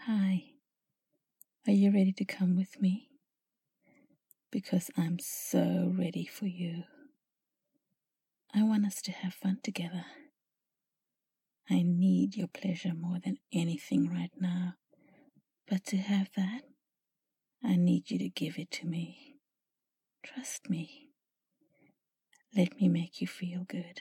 Hi, are you ready to come with me? Because I'm so ready for you. I want us to have fun together. I need your pleasure more than anything right now. But to have that, I need you to give it to me. Trust me. Let me make you feel good.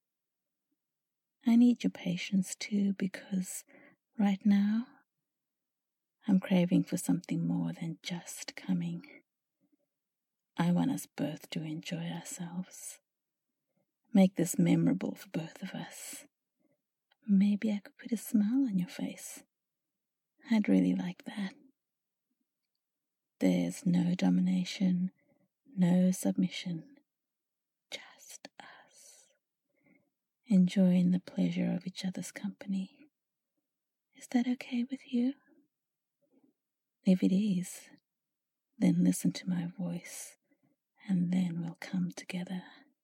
I need your patience too, because right now, I'm craving for something more than just coming. I want us both to enjoy ourselves. Make this memorable for both of us. Maybe I could put a smile on your face. I'd really like that. There's no domination, no submission. Just us. Enjoying the pleasure of each other's company. Is that okay with you? If it is, then listen to my voice, and then we'll come together.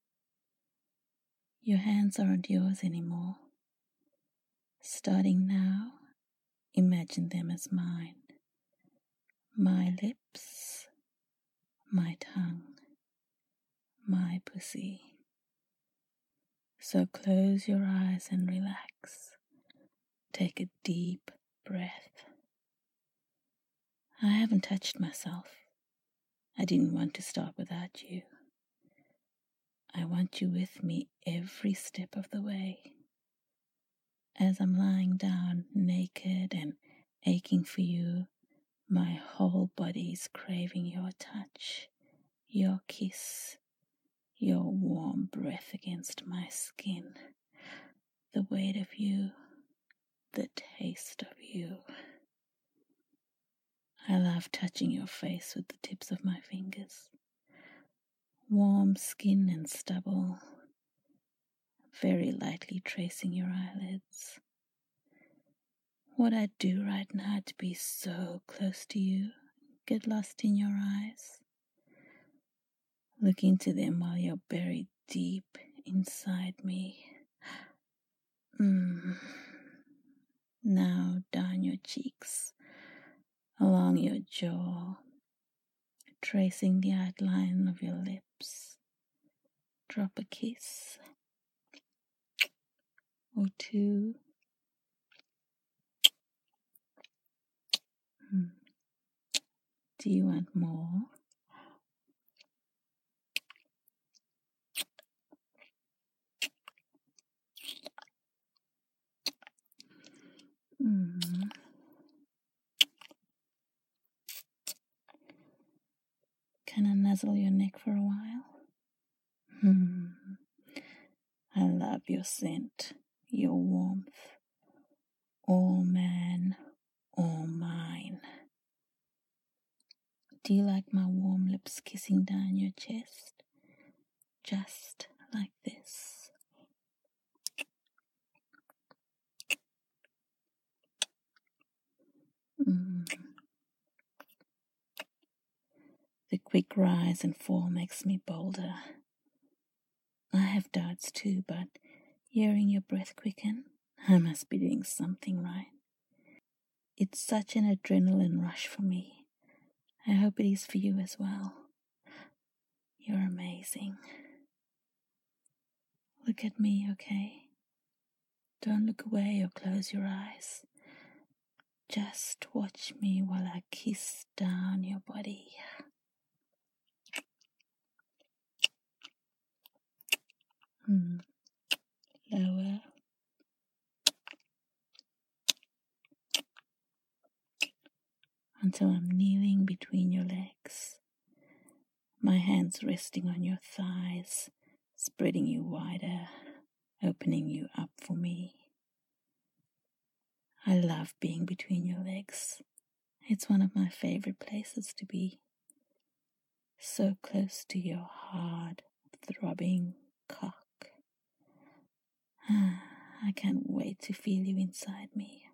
Your hands aren't yours anymore. Starting now, imagine them as mine. My lips, my tongue, my pussy. So close your eyes and relax. Take a deep breath. I haven't touched myself. I didn't want to start without you. I want you with me every step of the way. As I'm lying down naked and aching for you, my whole body's craving your touch, your kiss, your warm breath against my skin, the weight of you, the taste of you. I love touching your face with the tips of my fingers. Warm skin and stubble, very lightly tracing your eyelids. What I'd do right now to be so close to you, get lost in your eyes. Look into them while you're buried deep inside me. Now down your cheeks, along your jaw, tracing the outline of your lips. Drop a kiss or two. Do you want more? Can I nuzzle your neck for a while? I love your scent, your warmth. All man, all mine. Do you like my warm lips kissing down your chest? Just like this. The quick rise and fall makes me bolder. I have doubts too, but hearing your breath quicken, I must be doing something right. It's such an adrenaline rush for me. I hope it is for you as well. You're amazing. Look at me, okay? Don't look away or close your eyes. Just watch me while I kiss down your body. Lower. Until I'm kneeling between your legs. My hands resting on your thighs, spreading you wider, opening you up for me. I love being between your legs. It's one of my favorite places to be. So close to your hard, throbbing cock. I can't wait to feel you inside me.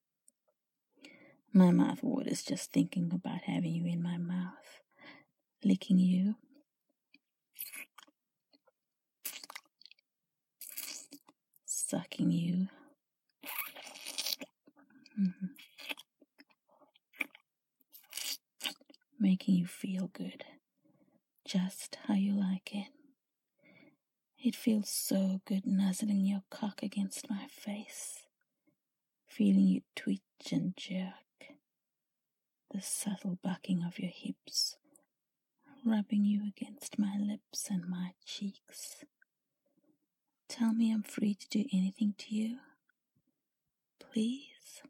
My mouth waters just thinking about having you in my mouth, licking you. Sucking you. making you feel good, just how you like it. It feels so good nuzzling your cock against my face, feeling you twitch and jerk, the subtle bucking of your hips, rubbing you against my lips and my cheeks. Tell me I'm free to do anything to you, please.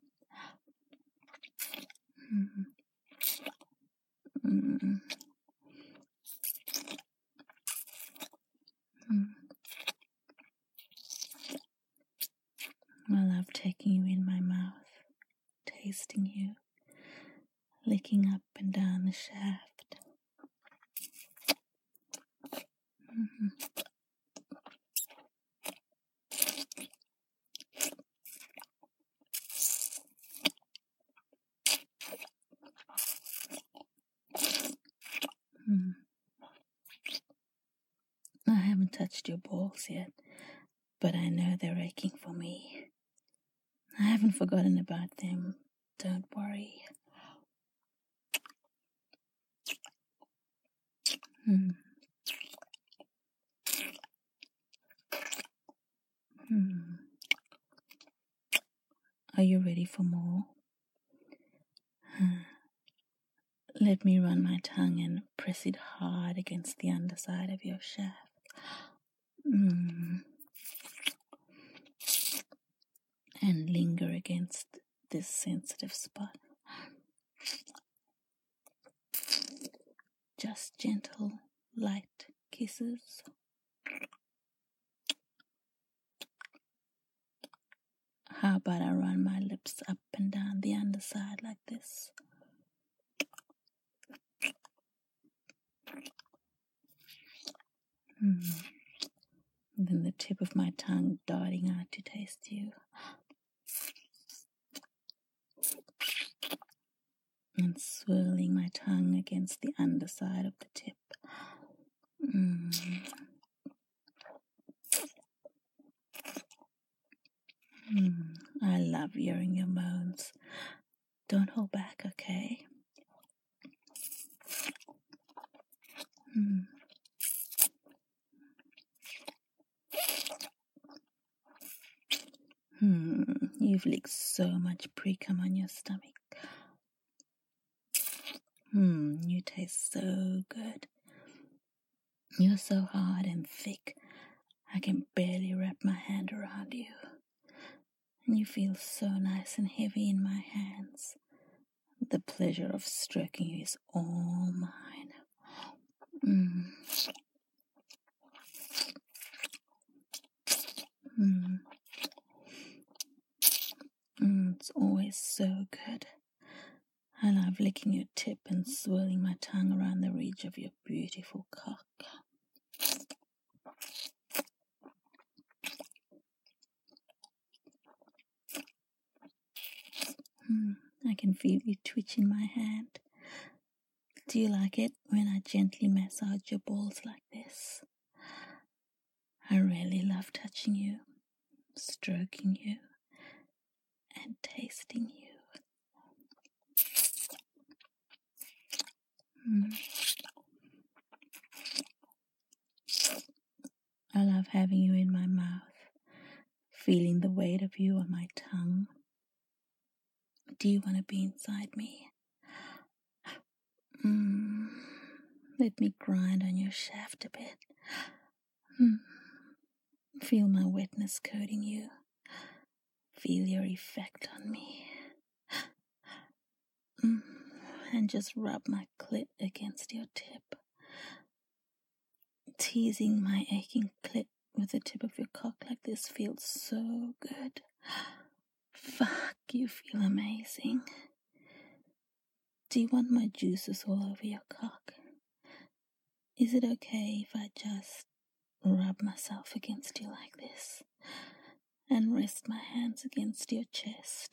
I love taking you in my mouth, tasting you, licking up and down the shaft. I haven't touched your balls yet, but I know they're aching for me. I haven't forgotten about them. Don't worry. Are you ready for more? Let me run my tongue and press it hard against the underside of your shaft. And linger against this sensitive spot. Just gentle, light kisses. How about I run my lips up and down the underside like this? Then the tip of my tongue darting out to taste you. And swirling my tongue against the underside of the tip. I love hearing your moans. Don't hold back, okay? You've licked so much pre-cum on your stomach. You taste so good. You're so hard and thick, I can barely wrap my hand around you. And you feel so nice and heavy in my hands. The pleasure of stroking you is all mine. It's always so good. I love licking your tip and swirling my tongue around the ridge of your beautiful cock. I can feel you twitch in my hand. Do you like it when I gently massage your balls like this? I really love touching you, stroking you, and tasting you. I love having you in my mouth, feeling the weight of you on my tongue. Do you want to be inside me? Let me grind on your shaft a bit. Feel my wetness coating you. Feel your effect on me. And just rub my clit against your tip. Teasing my aching clit with the tip of your cock like this feels so good. Fuck, you feel amazing. Do you want my juices all over your cock? Is it okay if I just rub myself against you like this and rest my hands against your chest?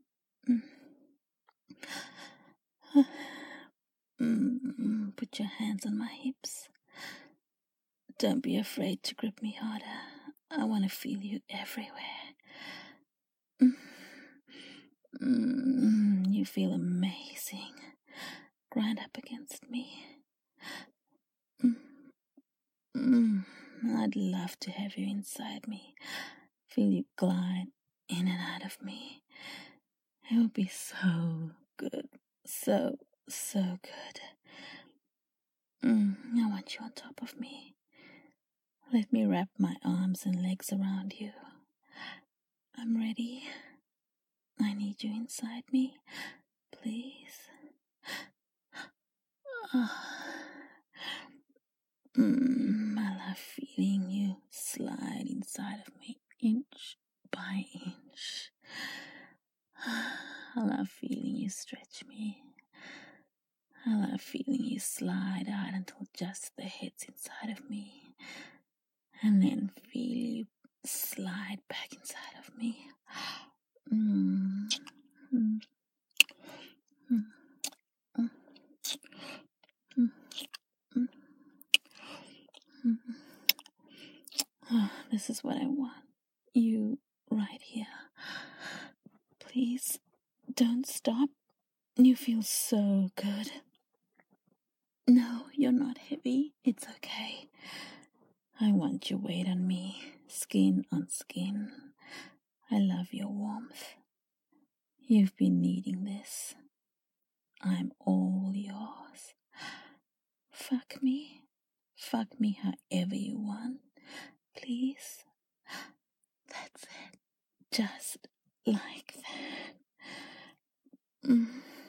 Put your hands on my hips. Don't be afraid to grip me harder. I want to feel you everywhere. You feel amazing. right up against me. I'd love to have you inside me, feel you glide in and out of me. It would be so good, so good. I want you on top of me. Let me wrap my arms and legs around you. I'm ready. I need you inside me, please. I love feeling you slide inside of me, inch by inch. I love feeling you stretch me. I love feeling you slide out until just the head's inside of me, and then feel you slide back inside of me. This is what I want. You right here. Please don't stop. You feel so good. No, you're not heavy. It's okay. I want your weight on me, skin on skin. I love your warmth. You've been needing this. I'm all yours. Fuck me. Fuck me however you want. Please. That's it. Just like that.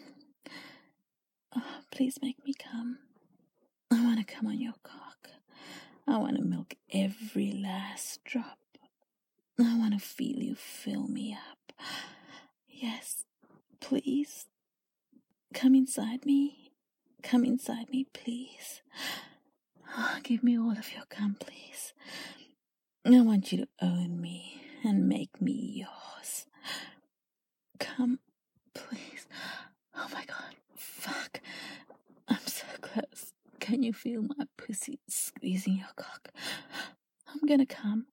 Oh, please make me come. I want to come on your cock. I want to milk every last drop. I want to feel you fill me up. Yes, please. Come inside me. Come inside me, please. Oh, give me all of your cum, please. I want you to own me and make me yours. Come, please. Oh my God, fuck. I'm so close. Can you feel my pussy squeezing your cock? I'm gonna come.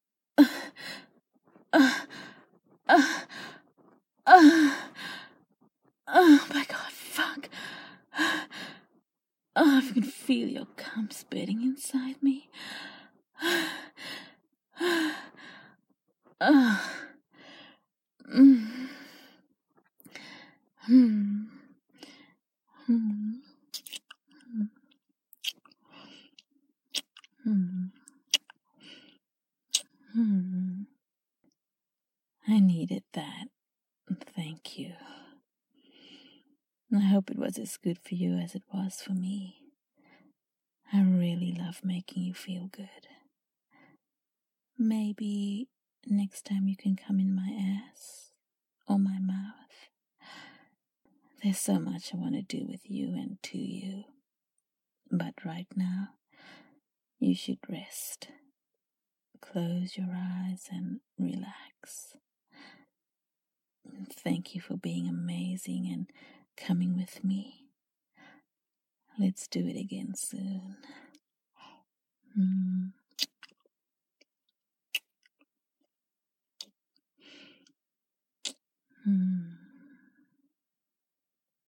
Oh my God, fuck. Oh, I can feel your cum spitting inside me. I needed that. Thank you. I hope it was as good for you as it was for me. I really love making you feel good. Maybe next time you can come in my ass or my mouth. There's so much I want to do with you and to you. But right now, you should rest. Close your eyes and relax. Thank you for being amazing and coming with me. Let's do it again soon.